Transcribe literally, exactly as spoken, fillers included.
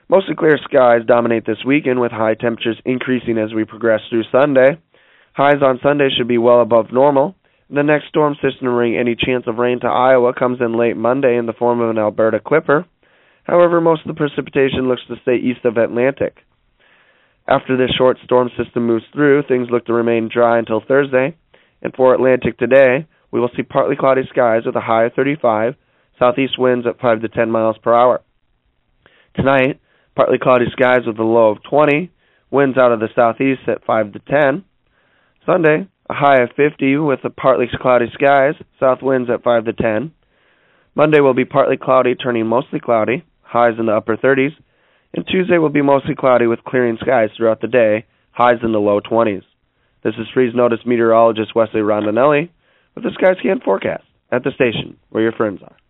Mostly clear skies dominate this weekend, with high temperatures increasing as we progress through Sunday. Highs on Sunday should be well above normal. The next storm system to bring any chance of rain to Iowa comes in late Monday in the form of an Alberta Clipper. However, most of the precipitation looks to stay east of Atlantic. After this short storm system moves through, things look to remain dry until Thursday. And for Atlantic today, we will see partly cloudy skies with a high of thirty-five, southeast winds at five to ten miles per hour. Tonight, partly cloudy skies with a low of twenty, winds out of the southeast at five to ten. Sunday, a high of fifty with a partly cloudy skies, south winds at five to ten. Monday will be partly cloudy, turning mostly cloudy, highs in the upper thirties. And Tuesday will be mostly cloudy with clearing skies throughout the day, highs in the low twenties. This is Freeze Notice meteorologist Wesley Rondinelli with the Skyscan forecast at the station where your friends are.